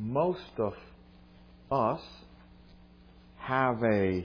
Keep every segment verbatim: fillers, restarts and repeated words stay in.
most of us have a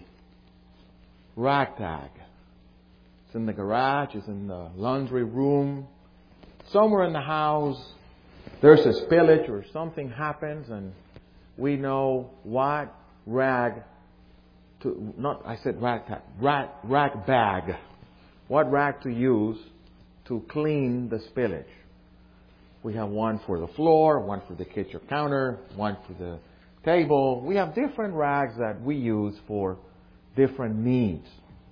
ragtag. It's in the garage, it's in the laundry room, somewhere in the house. There's a spillage or something happens, and we know what rag to, not, I said ragtag, rag, rag bag, what rag to use to clean the spillage. We have one for the floor, one for the kitchen counter, one for the table. We have different rags that we use for different needs.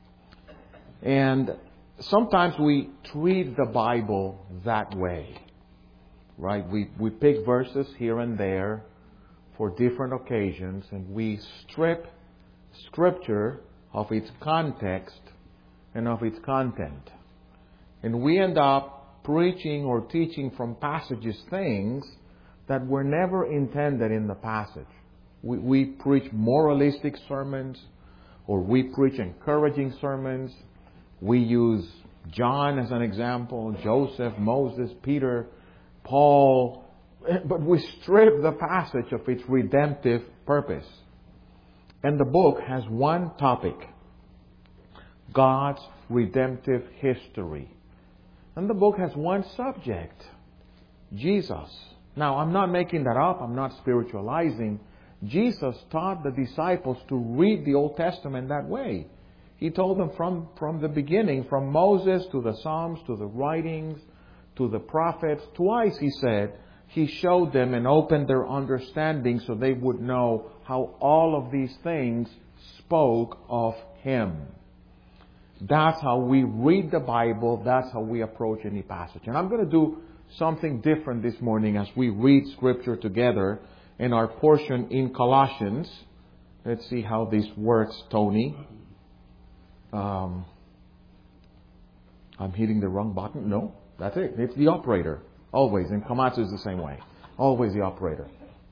And sometimes we treat the Bible that way, right? We, we pick verses here and there for different occasions, and we strip Scripture of its context and of its content. And we end up preaching or teaching from passages things that were never intended in the passage. We, we preach moralistic sermons, or we preach encouraging sermons. We use John as an example, Joseph, Moses, Peter, Paul, but we strip the passage of its redemptive purpose. And the book has one topic: God's redemptive history. And the book has one subject: Jesus. Now, I'm not making that up. I'm not spiritualizing. Jesus taught the disciples to read the Old Testament that way. He told them from, from the beginning, from Moses to the Psalms, to the writings, to the prophets. Twice, he said, he showed them and opened their understanding so they would know how all of these things spoke of Him. That's how we read the Bible. That's how we approach any passage. And I'm going to do something different this morning as we read Scripture together in our portion in Colossians. Let's see how this works, Tony. Um, I'm hitting the wrong button. No, that's it. It's the operator. Always. And Komatsu is the same way. Always the operator.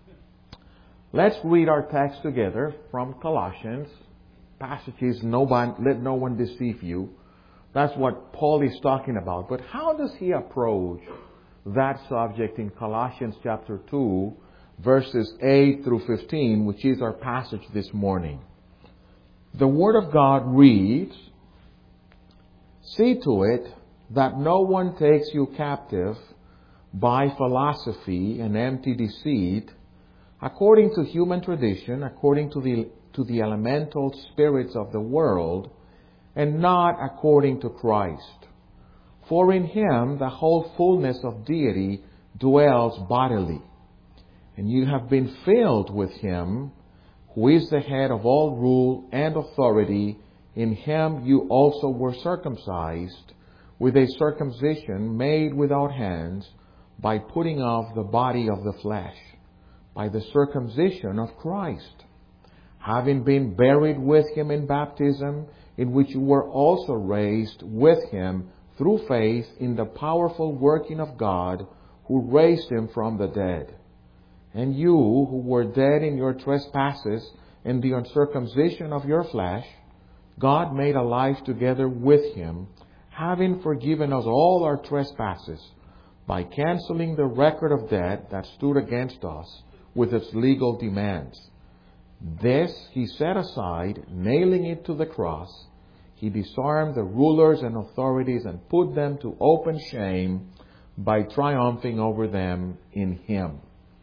Let's read our text together from Colossians. Passages, no one, let no one deceive you. That's what Paul is talking about. But how does he approach that subject in Colossians chapter two, verses eight through fifteen, which is our passage this morning? The Word of God reads, "See to it that no one takes you captive by philosophy and empty deceit, according to human tradition, according to the to the elemental spirits of the world, and not according to Christ. For in Him the whole fullness of deity dwells bodily. And you have been filled with Him, who is the head of all rule and authority. In Him you also were circumcised, with a circumcision made without hands, by putting off the body of the flesh, by the circumcision of Christ, having been buried with Him in baptism, in which you were also raised with Him through faith in the powerful working of God, who raised Him from the dead. And you, who were dead in your trespasses and the uncircumcision of your flesh, God made alive together with Him, having forgiven us all our trespasses, by canceling the record of debt that stood against us with its legal demands. This He set aside, nailing it to the cross. He disarmed the rulers and authorities and put them to open shame by triumphing over them in Him."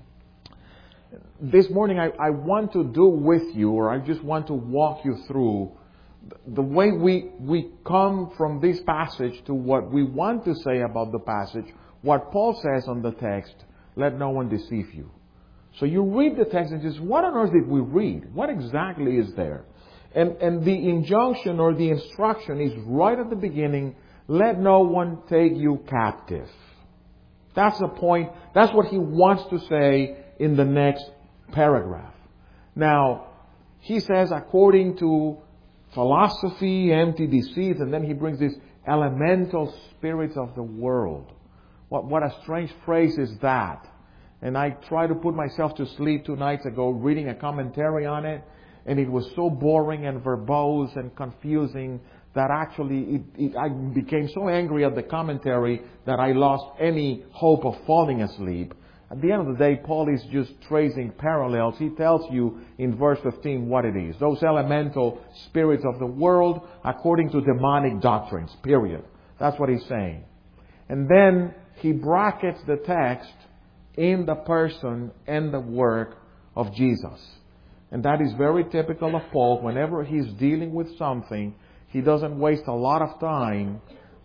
This morning I, I want to do with you, or I just want to walk you through the way we, we come from this passage to what we want to say about the passage, what Paul says on the text, "Let no one deceive you." So you read the text and just, what on earth did we read? What exactly is there? And, and the injunction or the instruction is right at the beginning: let no one take you captive. That's the point. That's what he wants to say in the next paragraph. Now, he says according to philosophy, empty deceit, and then he brings these elemental spirits of the world. What, what a strange phrase is that. And I tried to put myself to sleep two nights ago reading a commentary on it, and it was so boring and verbose and confusing that actually it, it, I became so angry at the commentary that I lost any hope of falling asleep. At the end of the day, Paul is just tracing parallels. He tells you in verse fifteen what it is. Those elemental spirits of the world according to demonic doctrines, period. That's what he's saying. And then he brackets the text in the person and the work of Jesus. And that is very typical of Paul. Whenever he's dealing with something, he doesn't waste a lot of time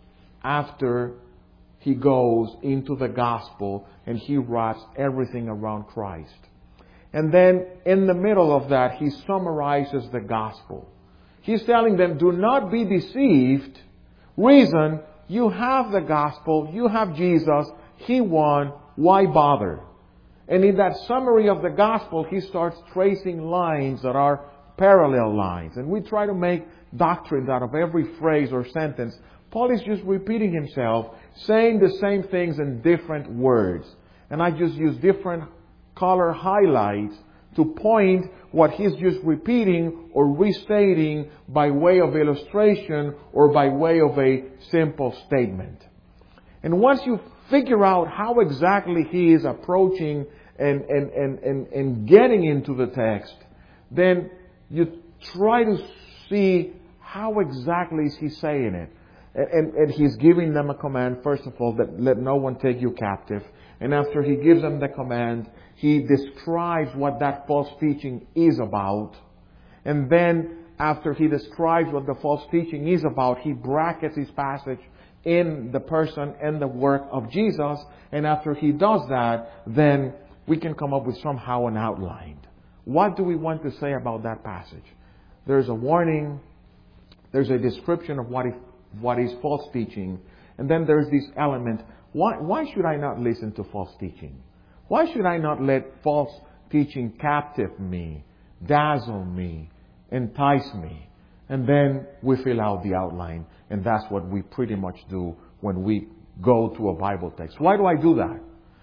after he goes into the gospel and he wraps everything around Christ. And then in the middle of that, he summarizes the gospel. He's telling them, do not be deceived. Reason, you have the gospel, you have Jesus, He won, why bother? And in that summary of the gospel, he starts tracing lines that are parallel lines. And we try to make doctrines out of every phrase or sentence. Paul is just repeating himself, saying the same things in different words. And I just use different color highlights to point what he's just repeating or restating by way of illustration or by way of a simple statement. And once you figure out how exactly he is approaching and, and, and, and, and getting into the text, then you try to see how exactly is he saying it. And, and, and he's giving them a command, first of all, that let no one take you captive. And after he gives them the command, he describes what that false teaching is about. And then after he describes what the false teaching is about, he brackets his passage in the person and the work of Jesus. And after he does that, then we can come up with somehow an outline. What do we want to say about that passage? There's a warning. There's a description of what is, what is false teaching. And then there's this element. Why, why should I not listen to false teaching? Why should I not let false teaching captive me, dazzle me, entice me? And then we fill out the outline. And that's what we pretty much do when we go to a Bible text. Why do I do that?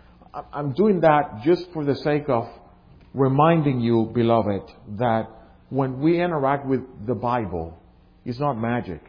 I'm doing that just for the sake of reminding you, beloved, that when we interact with the Bible, it's not magic.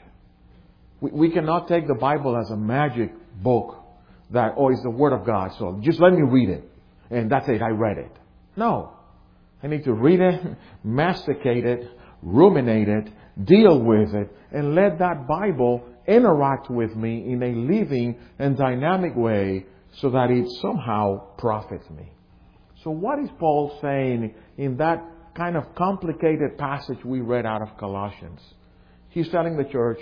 We, we cannot take the Bible as a magic book that, oh, it's the Word of God, so just let me read it. And that's it, I read it. No. I need to read it, masticate it, ruminate it, deal with it, and let that Bible interact with me in a living and dynamic way so that it somehow profits me. So what is Paul saying in that kind of complicated passage we read out of Colossians? He's telling the church,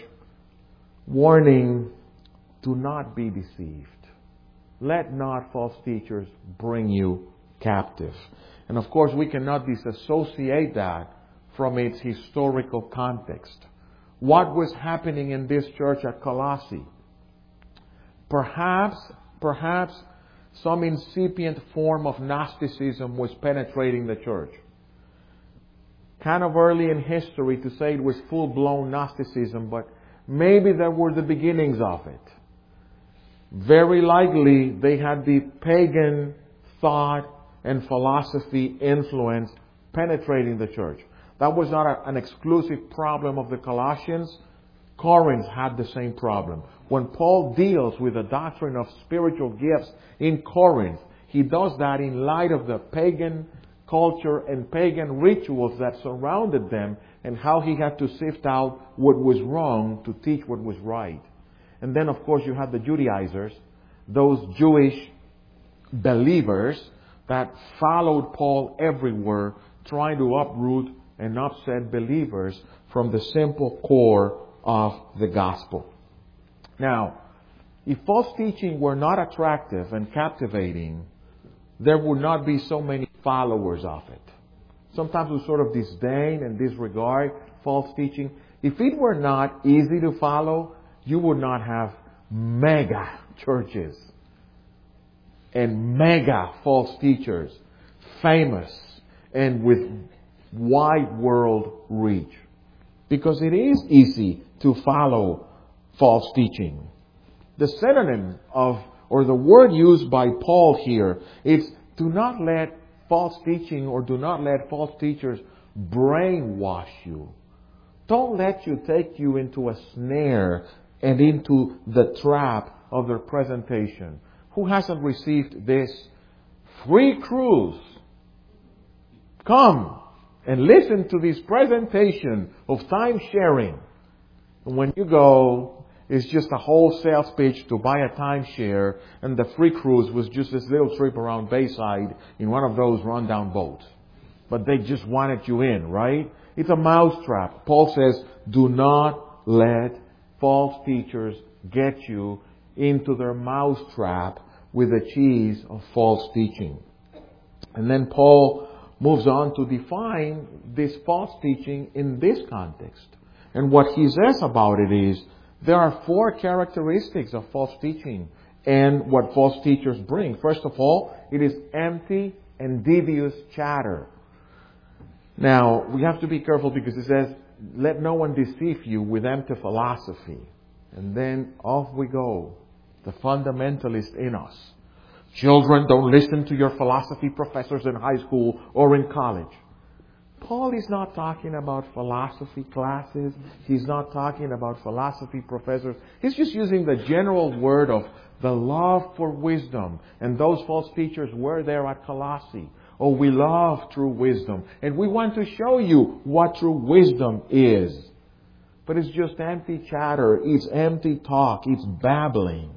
warning, do not be deceived. Let not false teachers bring you captive. And of course, we cannot disassociate that from its historical context. What was happening in this church at Colossae? Perhaps, perhaps some incipient form of Gnosticism was penetrating the church. Kind of early in history to say it was full-blown Gnosticism, but maybe there were the beginnings of it. Very likely they had the pagan thought and philosophy influence penetrating the church. That was not a, an exclusive problem of the Colossians. Corinth had the same problem. When Paul deals with the doctrine of spiritual gifts in Corinth, he does that in light of the pagan culture and pagan rituals that surrounded them and how he had to sift out what was wrong to teach what was right. And then, of course, you had the Judaizers, those Jewish believers that followed Paul everywhere, trying to uproot and upset believers from the simple core of the gospel. Now, if false teaching were not attractive and captivating, there would not be so many followers of it. Sometimes we sort of disdain and disregard false teaching. If it were not easy to follow, you would not have mega churches and mega false teachers, famous and with wide world reach. Because it is easy to follow false teaching. The synonym of, or the word used by Paul here, is do not let false teaching or do not let false teachers brainwash you. Don't let you take you into a snare and into the trap of their presentation. Who hasn't received this free cruise. Come and listen to this presentation of time sharing. And when you go, it's just a wholesale speech to buy a timeshare, and the free cruise was just this little trip around Bayside in one of those rundown boats. But they just wanted you in, right? It's a mousetrap. Paul says, do not let false teachers get you into their mousetrap with the cheese of false teaching. And then Paul moves on to define this false teaching in this context. And what he says about it is, there are four characteristics of false teaching and what false teachers bring. First of all, it is empty and devious chatter. Now, we have to be careful because it says, let no one deceive you with empty philosophy. And then off we go. The fundamentalist in us. Children, don't listen to your philosophy professors in high school or in college. Paul is not talking about philosophy classes. He's not talking about philosophy professors. He's just using the general word of the love for wisdom. And those false teachers were there at Colossae. Oh, we love true wisdom. And we want to show you what true wisdom is. But it's just empty chatter. It's empty talk. It's babbling.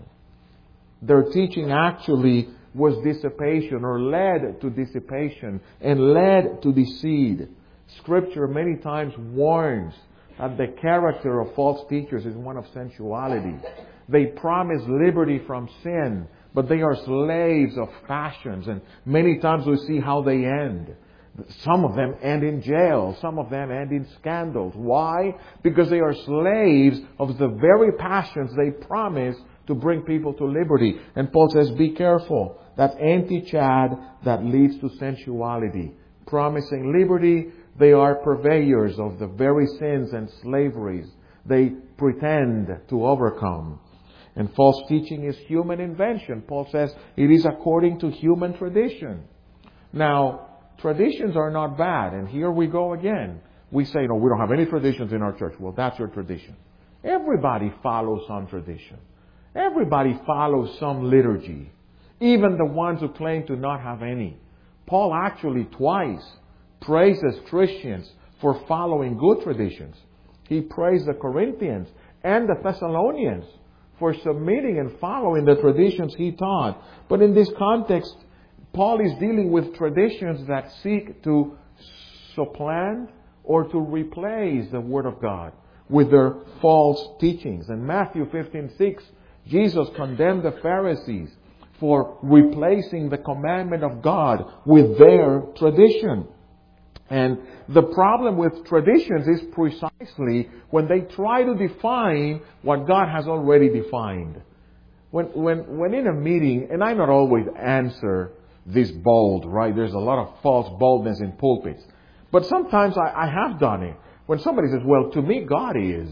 Their teaching actually was dissipation or led to dissipation and led to deceit. Scripture many times warns that the character of false teachers is one of sensuality. They promise liberty from sin, but they are slaves of passions. And many times we see how they end. Some of them end in jail. Some of them end in scandals. Why? Because they are slaves of the very passions they promise to bring people to liberty. And Paul says, be careful. That empty chat that leads to sensuality. Promising liberty, they are purveyors of the very sins and slaveries they pretend to overcome. And false teaching is human invention. Paul says it is according to human tradition. Now, traditions are not bad. And here we go again. We say, no, we don't have any traditions in our church. Well, that's your tradition. Everybody follows some tradition. Everybody follows some liturgy. Even the ones who claim to not have any. Paul actually twice praises Christians for following good traditions. He praised the Corinthians and the Thessalonians for submitting and following the traditions he taught. But in this context, Paul is dealing with traditions that seek to supplant or to replace the Word of God with their false teachings. In Matthew fifteen six, Jesus condemned the Pharisees for replacing the commandment of God with their tradition. And the problem with traditions is precisely when they try to define what God has already defined. When, when, when in a meeting, and I not always answer this bold, right? There's a lot of false boldness in pulpits. But sometimes I, I have done it. When somebody says, well, to me, God is.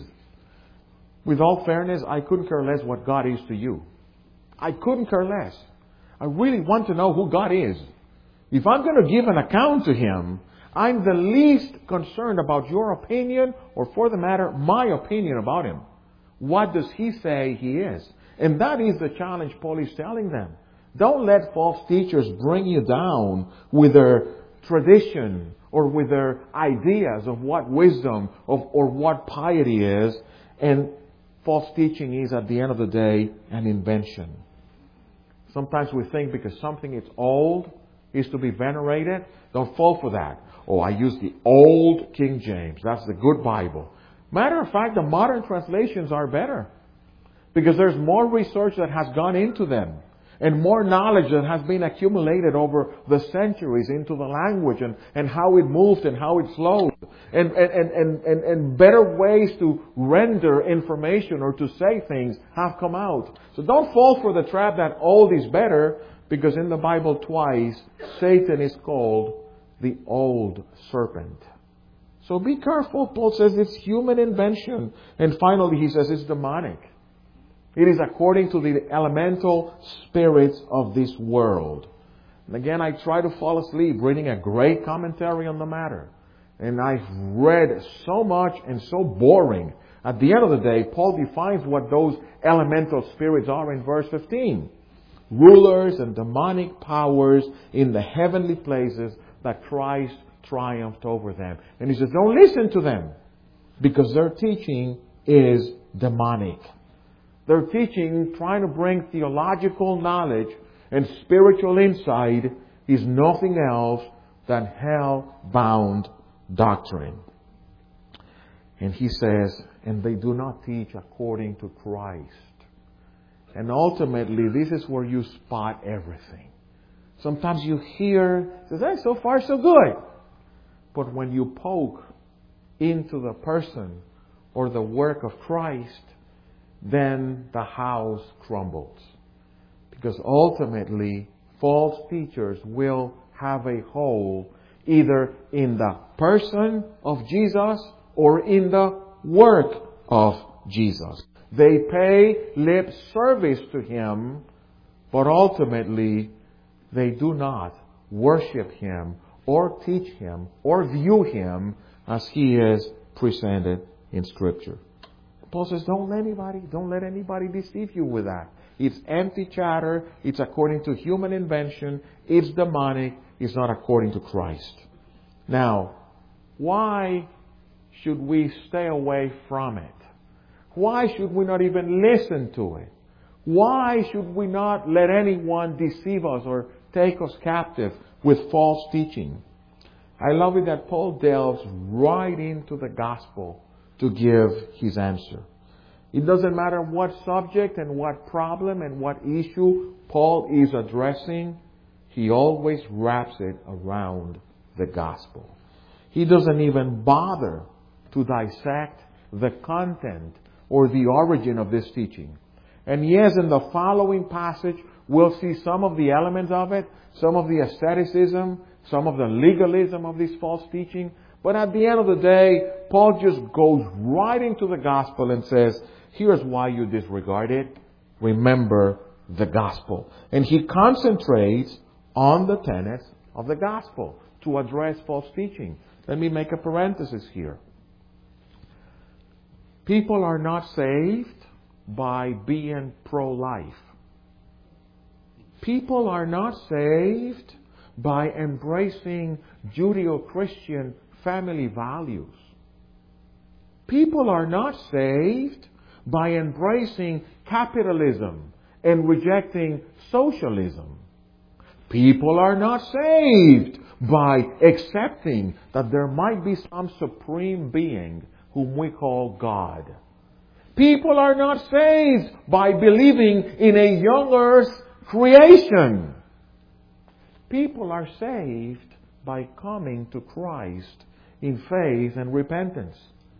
With all fairness, I couldn't care less what God is to you. I couldn't care less. I really want to know who God is. If I'm going to give an account to Him, I'm the least concerned about your opinion, or for the matter, my opinion about Him. What does He say He is? And that is the challenge Paul is telling them. Don't let false teachers bring you down with their tradition or with their ideas of what wisdom of, or what piety is. And false teaching is, at the end of the day, an invention. Sometimes we think because something is old is to be venerated. Don't fall for that. Oh, I use the old King James. That's the good Bible. Matter of fact, the modern translations are better. Because there's more research that has gone into them. And more knowledge that has been accumulated over the centuries into the language and, and how it moved and how it flowed. And, and, and, and, and better ways to render information or to say things have come out. So don't fall for the trap that old is better, because in the Bible twice, Satan is called the old serpent. So be careful. Paul says it's human invention. And finally he says it's demonic. It is according to the elemental spirits of this world. And again, I try to fall asleep reading a great commentary on the matter. And I've read so much and so boring. At the end of the day, Paul defines what those elemental spirits are in verse fifteen. rulers and demonic powers in the heavenly places that Christ triumphed over them. And he says, don't listen to them because their teaching is demonic. Their teaching, trying to bring theological knowledge and spiritual insight, is nothing else than hell-bound doctrine. And he says, and they do not teach according to Christ. And ultimately, this is where you spot everything. Sometimes you hear, says, hey, so far so good. But when you poke into the person or the work of Christ, then the house crumbles. Because ultimately, false teachers will have a hold either in the person of Jesus or in the work of Jesus. They pay lip service to Him, but ultimately they do not worship Him or teach Him or view Him as He is presented in Scripture. Paul says, don't let anybody, don't let anybody deceive you with that. It's empty chatter. It's according to human invention. It's demonic. It's not according to Christ. Now, why should we stay away from it? Why should we not even listen to it? Why should we not let anyone deceive us or take us captive with false teaching? I love it that Paul delves right into the gospel to give his answer. It doesn't matter what subject and what problem and what issue Paul is addressing, he always wraps it around the gospel. He doesn't even bother to dissect the content or the origin of this teaching. And yes, in the following passage, we'll see some of the elements of it, some of the asceticism, some of the legalism of this false teaching. But at the end of the day, Paul just goes right into the gospel and says, here's why you disregard it. Remember the gospel. And he concentrates on the tenets of the gospel to address false teaching. Let me make a parenthesis here. People are not saved by being pro-life. People are not saved by embracing Judeo-Christian family values. People are not saved by embracing capitalism and rejecting socialism. People are not saved by accepting that there might be some supreme being whom we call God. People are not saved by believing in a young earth creation. People are saved by coming to Christ in faith and repentance.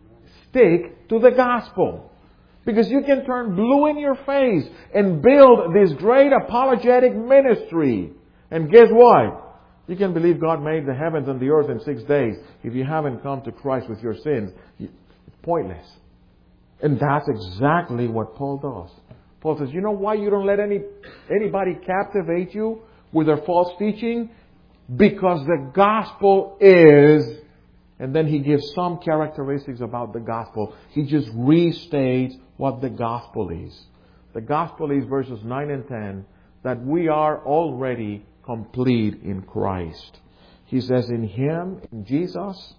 Stick to the gospel. Because you can turn blue in your face and build this great apologetic ministry. And guess what? You can believe God made the heavens and the earth in six days. If you haven't come to Christ with your sins, it's pointless. And that's exactly what Paul does. Paul says, you know why you don't let any anybody captivate you with their false teaching? Because the gospel is... And then he gives some characteristics about the gospel. He just restates what the gospel is. The gospel is, verses nine and ten, that we are already complete in Christ. He says, in Him, in Jesus,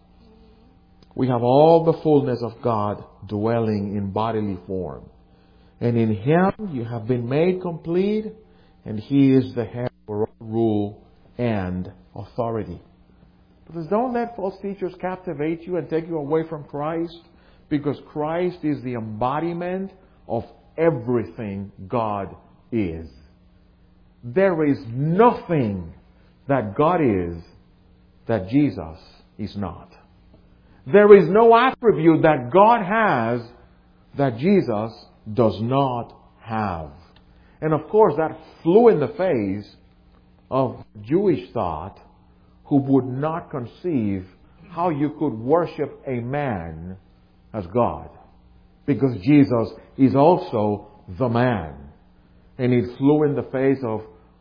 we have all the fullness of God dwelling in bodily form. And in Him you have been made complete, and He is the head for all rule and authority. Because don't let false teachers captivate you and take you away from Christ, because Christ is the embodiment of everything God is. There is nothing that God is that Jesus is not. There is no attribute that God has that Jesus does not have. And of course, that flew in the face of Jewish thought, who would not conceive how you could worship a man as God. Because Jesus is also the man. And it flew in the face of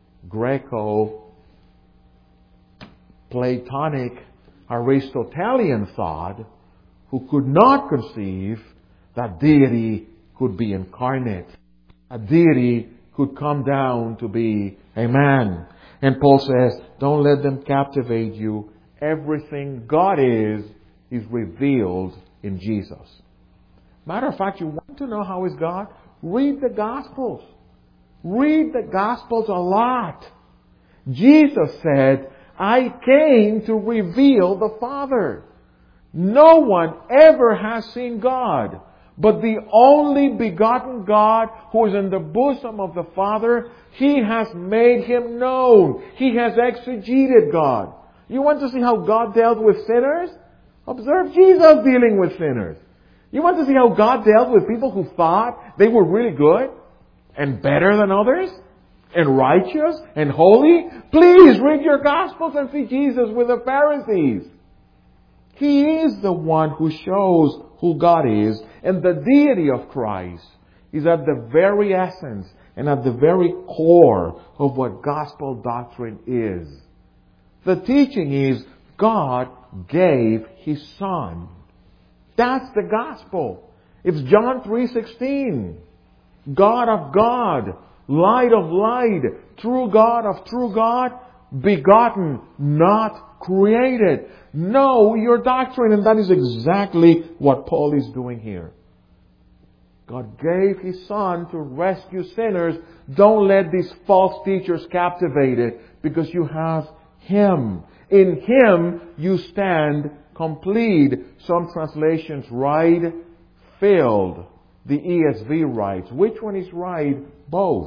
Greco-Platonic Aristotelian thought, who could not conceive that deity could be incarnate. A deity could come down to be a man. And Paul says, don't let them captivate you. Everything God is, is revealed in Jesus. Matter of fact, you want to know how is God? Read the Gospels. Read the Gospels a lot. Jesus said, I came to reveal the Father. No one ever has seen God, but the only begotten God who is in the bosom of the Father, He has made Him known. He has exegeted God. You want to see how God dealt with sinners? Observe Jesus dealing with sinners. You want to see how God dealt with people who thought they were really good and better than others and righteous and holy? Please read your Gospels and see Jesus with the Pharisees. He is the one who shows who God is, and the deity of Christ is at the very essence and at the very core of what gospel doctrine is. The teaching is God gave His Son. That's the gospel. It's John three sixteen. God of God, light of light, true God of true God, begotten, not created. Know your doctrine, and that is exactly what Paul is doing here. God gave His Son to rescue sinners. Don't let these false teachers captivate it, because you have Him. In Him you stand complete. Some translations write filled. The E S V writes. Which one is right? Both.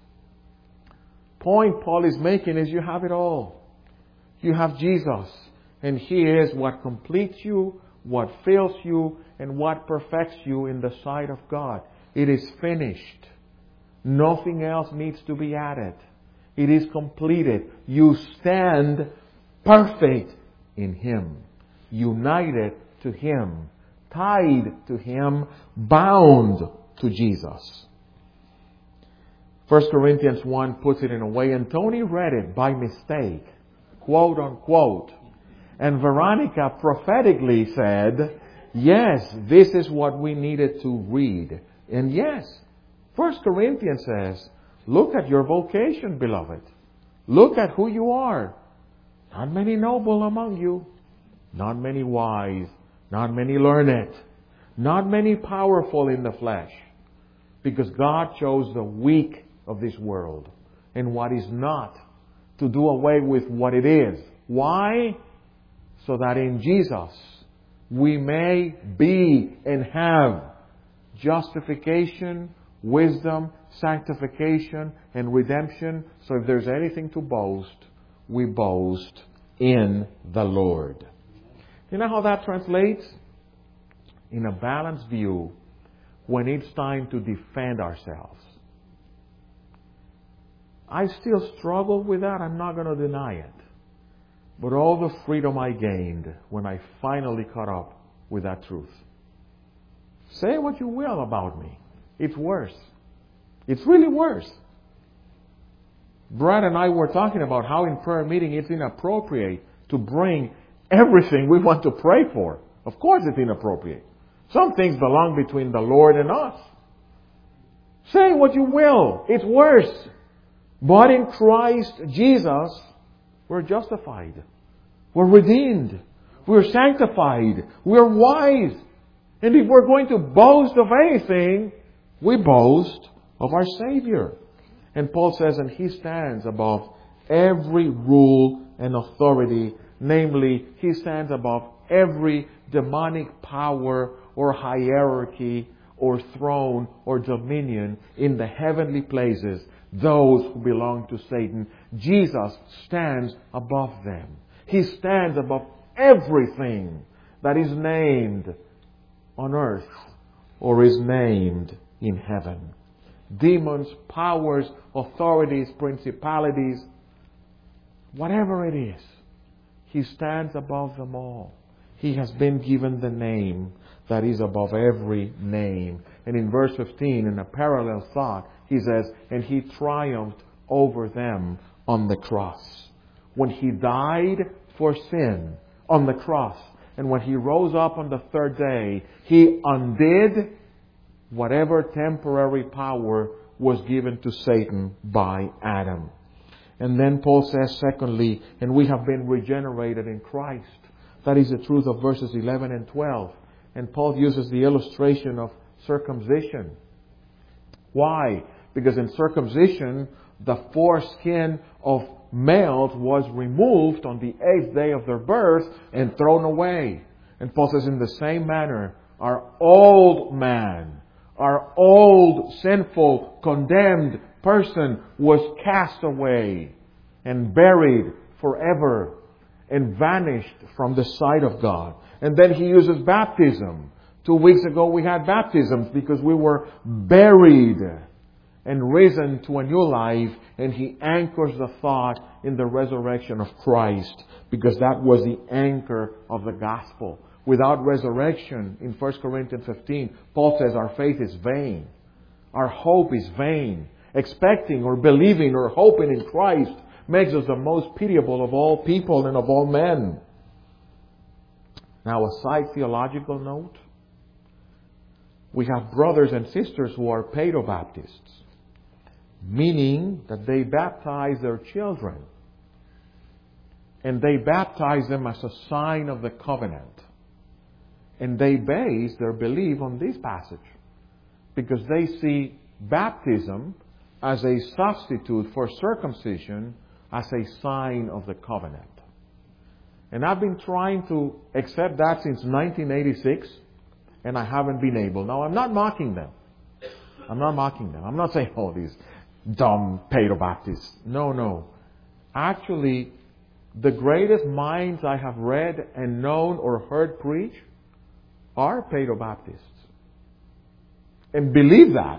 Point Paul is making is you have it all. You have Jesus, and He is what completes you, what fills you, and what perfects you in the sight of God. It is finished. Nothing else needs to be added. It is completed. You stand perfect in Him, united to Him, tied to Him, bound to Jesus. First Corinthians one puts it in a way, and Tony read it by mistake, quote unquote. And Veronica prophetically said, yes, this is what we needed to read. And yes, First Corinthians says, look at your vocation, beloved. Look at who you are. Not many noble among you. Not many wise. Not many learned. Not many powerful in the flesh. Because God chose the weak of this world and what is not, to do away with what it is. Why? So that in Jesus we may be and have justification, wisdom, sanctification, and redemption. So if there's anything to boast, we boast in the Lord. You know how that translates? In a balanced view, when it's time to defend ourselves. I still struggle with that. I'm not going to deny it. But all the freedom I gained when I finally caught up with that truth. Say what you will about me. It's worse. It's really worse. Brad and I were talking about how in prayer meeting it's inappropriate to bring everything we want to pray for. Of course it's inappropriate. Some things belong between the Lord and us. Say what you will. It's worse. But in Christ Jesus, we're justified. We're redeemed. We're sanctified. We're wise. And if we're going to boast of anything, we boast of our Savior. And Paul says, and He stands above every rule and authority. Namely, He stands above every demonic power or hierarchy or throne or dominion in the heavenly places. Those who belong to Satan. Jesus stands above them. He stands above everything that is named on earth or is named in heaven. Demons, powers, authorities, principalities, whatever it is, He stands above them all. He has been given the name that is above every name. And in verse fifteen, in a parallel thought, he says, and He triumphed over them on the cross. When He died for sin on the cross, and when He rose up on the third day, He undid whatever temporary power was given to Satan by Adam. And then Paul says, secondly, and we have been regenerated in Christ. That is the truth of verses eleven and twelve. And Paul uses the illustration of circumcision. Why? Because in circumcision, the foreskin of males was removed on the eighth day of their birth and thrown away. And Paul says, in the same manner, our old man, our old, sinful, condemned person was cast away and buried forever and vanished from the sight of God. And then he uses baptism. Two weeks ago we had baptisms because we were buried and risen to a new life. And he anchors the thought in the resurrection of Christ, because that was the anchor of the gospel. Without resurrection, in First Corinthians fifteen, Paul says our faith is vain. Our hope is vain. Expecting or believing or hoping in Christ makes us the most pitiable of all people and of all men. Now, a side theological note. We have brothers and sisters who are paedobaptists, meaning that they baptize their children. And they baptize them as a sign of the covenant. And they base their belief on this passage, because they see baptism as a substitute for circumcision, as a sign of the covenant. And I've been trying to accept that since nineteen eighty-six, and I haven't been able. Now, I'm not mocking them. I'm not mocking them. I'm not saying, oh, these dumb paedobaptists. No, no. Actually, the greatest minds I have read and known or heard preach are paedobaptists. And believe that.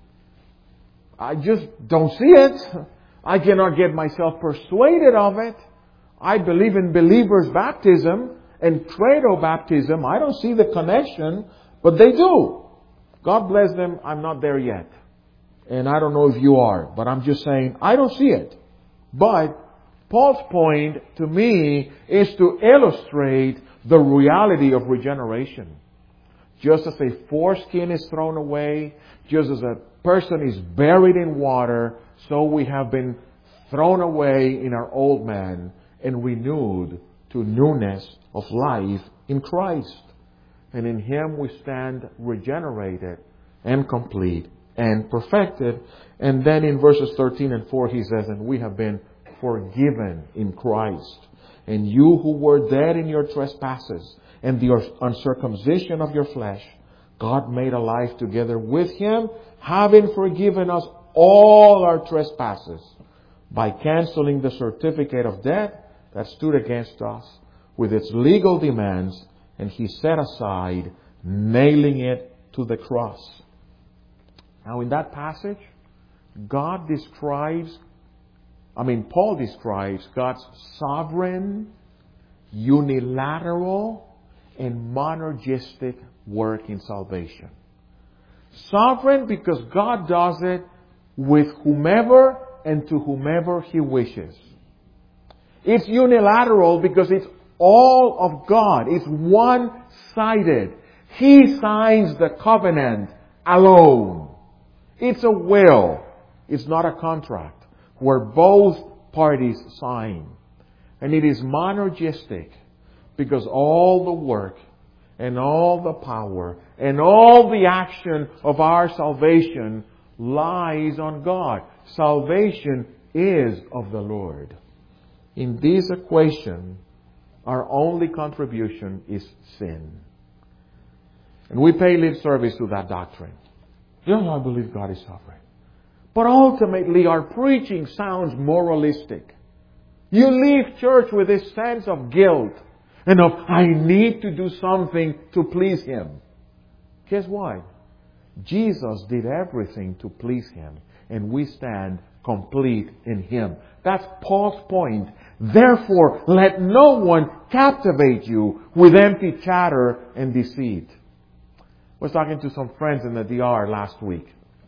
I just don't see it. I cannot get myself persuaded of it. I believe in believers' baptism and credo baptism. I don't see the connection, but they do. God bless them. I'm not there yet. And I don't know if you are, but I'm just saying I don't see it. But Paul's point to me is to illustrate the reality of regeneration. Just as a foreskin is thrown away, just as a person is buried in water, so we have been thrown away in our old man and renewed to newness of life in Christ. And in Him we stand regenerated and complete and perfected. And then in verses thirteen and four he says, and we have been forgiven in Christ. And you who were dead in your trespasses and the uncircumcision of your flesh, God made alive together with Him, having forgiven us all our trespasses, by canceling the certificate of debt that stood against us with its legal demands, and He set aside, nailing it to the cross. Now in that passage, God describes, I mean Paul describes God's sovereign, unilateral, and monergistic work in salvation. Sovereign because God does it with whomever and to whomever He wishes. It's unilateral because it's all of God. It's one-sided. He signs the covenant alone. It's a will. It's not a contract where both parties sign. And it is monergistic because all the work and all the power and all the action of our salvation lies on God. Salvation is of the Lord. In this equation, our only contribution is sin. And we pay lip service to that doctrine. Yes, I believe God is sovereign. But ultimately, our preaching sounds moralistic. You leave church with this sense of guilt and of, I need to do something to please Him. Guess what? Jesus did everything to please Him, and we stand complete in Him. That's Paul's point. Therefore, let no one captivate you with empty chatter and deceit. I was talking to some friends in the D R last week,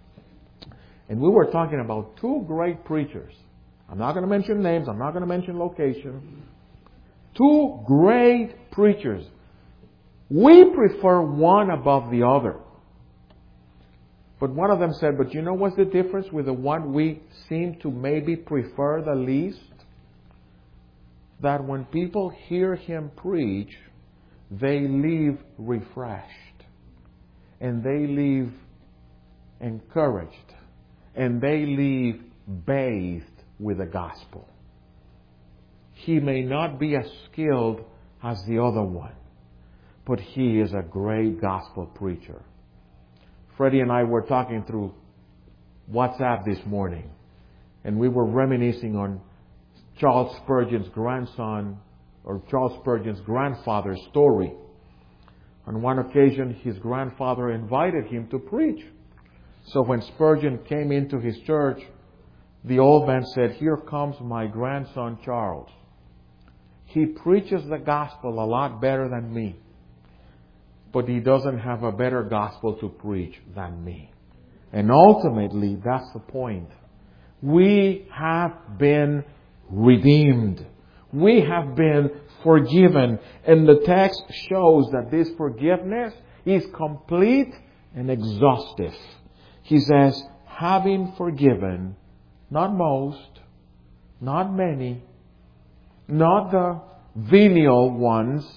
and we were talking about two great preachers. I'm not going to mention names. I'm not going to mention location. Two great preachers. We prefer one above the other. But one of them said, but you know what's the difference with the one we seem to maybe prefer the least? That when people hear him preach, they leave refreshed. And they leave encouraged. And they leave bathed with the gospel. He may not be as skilled as the other one, but he is a great gospel preacher. Freddie and I were talking through WhatsApp this morning, and we were reminiscing on Charles Spurgeon's grandson, or Charles Spurgeon's grandfather's story. On one occasion, his grandfather invited him to preach. So when Spurgeon came into his church, the old man said, "Here comes my grandson Charles. He preaches the gospel a lot better than me, but he doesn't have a better gospel to preach than me." And ultimately, that's the point. We have been redeemed. We have been forgiven. And the text shows that this forgiveness is complete and exhaustive. He says, having forgiven, not most, not many, not the venial ones,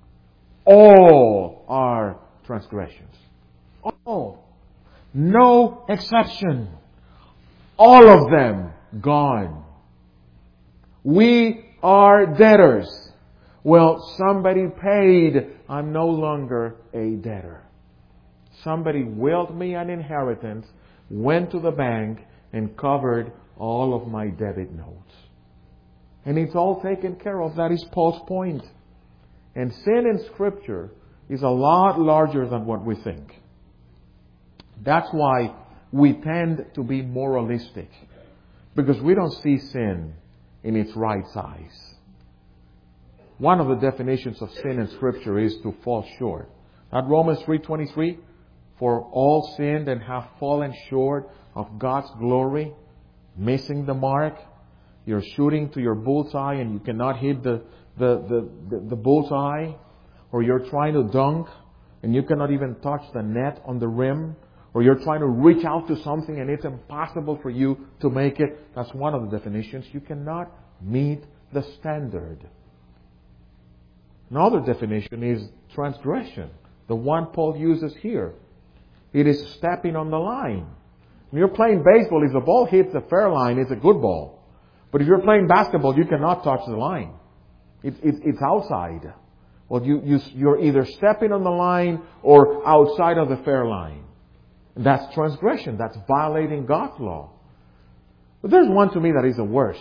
all our transgressions. All. No exception. All of them gone. We are debtors. Well, somebody paid. I'm no longer a debtor. Somebody willed me an inheritance, went to the bank, and covered all of my debit notes. And it's all taken care of. That is Paul's point. And sin in Scripture is a lot larger than what we think. That's why we tend to be moralistic. Because we don't see sin in its right size. One of the definitions of sin in Scripture is to fall short. Not Romans three twenty-three, for all sinned and have fallen short of God's glory, missing the mark. You're shooting to your bullseye and you cannot hit the, the, the, the, the bullseye. Or you're trying to dunk and you cannot even touch the net on the rim. Or you're trying to reach out to something and it's impossible for you to make it. That's one of the definitions. You cannot meet the standard. Another definition is transgression. The one Paul uses here. It is stepping on the line. When you're playing baseball, if the ball hits the fair line, it's a good ball. But if you're playing basketball, you cannot touch the line. It's, it's, it's outside. Well, you, you, you're either stepping on the line or outside of the fair line. That's transgression. That's violating God's law. But there's one to me that is the worst.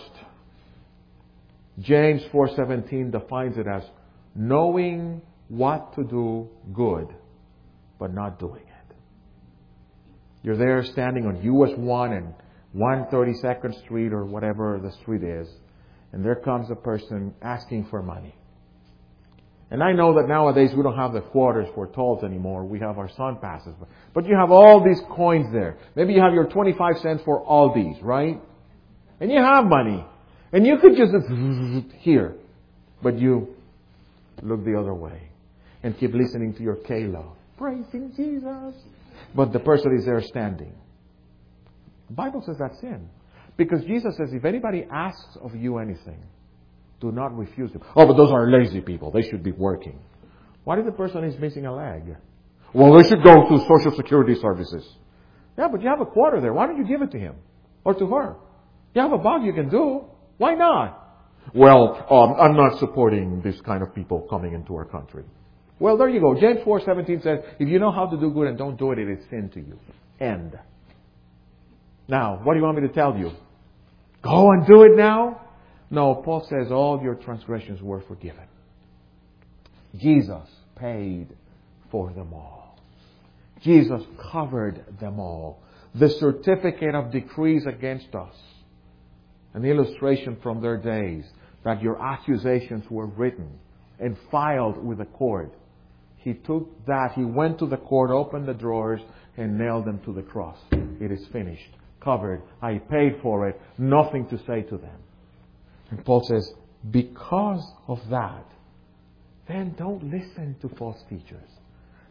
James four seventeen defines it as knowing what to do good, but not doing it. You're there standing on U S one and one thirty-second Street or whatever the street is, and there comes a person asking for money. And I know that nowadays we don't have the quarters for tolls anymore. We have our sun passes. But, but you have all these coins there. Maybe you have your twenty-five cents for Aldi's, right? And you have money. And you could just here. But you look the other way and keep listening to your K-Love. Praising Jesus. But the person is there standing. The Bible says that's sin. Because Jesus says, if anybody asks of you anything, do not refuse them. Oh, but those are lazy people. They should be working. What if the person is missing a leg? Well, they should go to Social Security services. Yeah, but you have a quarter there. Why don't you give it to him? Or to her? You have a buck you can do. Why not? Well, um, I'm not supporting this kind of people coming into our country. Well, there you go. James four seventeen says, if you know how to do good and don't do it, it is sin to you. End. Now, what do you want me to tell you? Go and do it now? No, Paul says all your transgressions were forgiven. Jesus paid for them all. Jesus covered them all. The certificate of decrees against us. An illustration from their days that your accusations were written and filed with the court. He took that, he went to the court, opened the drawers, and nailed them to the cross. It is finished. Covered. I paid for it. Nothing to say to them. And Paul says, because of that, then don't listen to false teachers.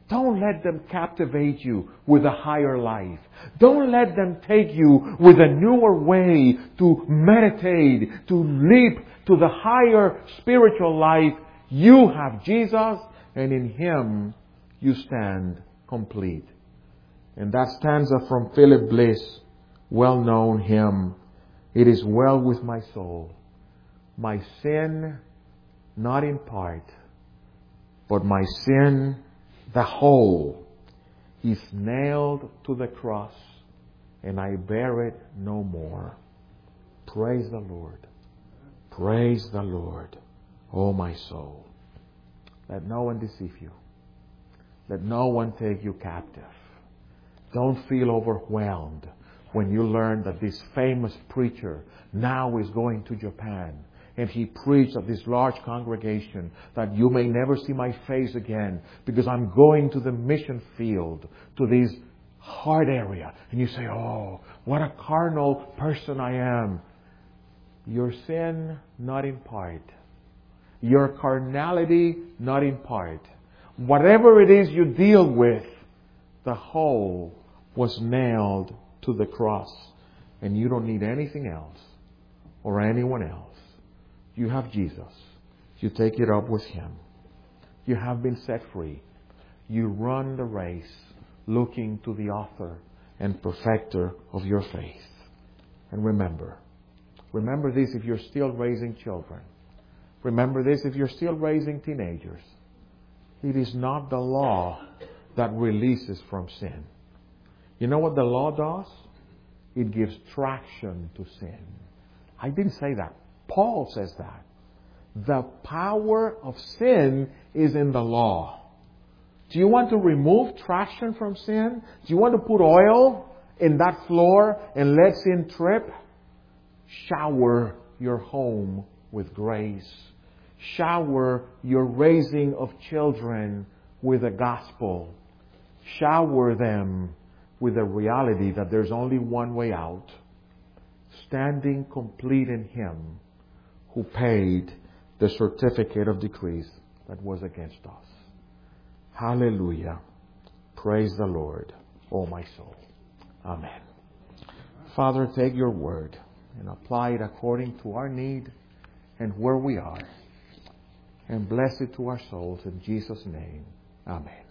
Don't let them captivate you with a higher life. Don't let them take you with a newer way to meditate, to leap to the higher spiritual life. You have Jesus, and in Him you stand complete. And that stanza from Philip Bliss, well-known hymn, "It is well with my soul, my sin not in part, but my sin the whole is nailed to the cross, and I bear it no more." Praise the Lord. Praise the Lord, O my soul. Let no one deceive you. Let no one take you captive. Don't feel overwhelmed when you learn that this famous preacher now is going to Japan. And he preached at this large congregation that you may never see my face again because I'm going to the mission field, to this hard area. And you say, oh, what a carnal person I am. Your sin, not in part. Your carnality, not in part. Whatever it is you deal with, the whole was nailed to the cross. And you don't need anything else or anyone else. You have Jesus. You take it up with Him. You have been set free. You run the race looking to the author and perfecter of your faith. And remember, remember this if you're still raising children. Remember this if you're still raising teenagers. It is not the law that releases from sin. You know what the law does? It gives traction to sin. I didn't say that. Paul says that. The power of sin is in the law. Do you want to remove traction from sin? Do you want to put oil in that floor and let sin trip? Shower your home with grace. Shower your raising of children with the gospel. Shower them with the reality that there's only one way out. Standing complete in Him who paid the certificate of decrees that was against us. Hallelujah. Praise the Lord, O my soul. Amen. Father, take your word and apply it according to our need and where we are. And bless it to our souls in Jesus' name. Amen.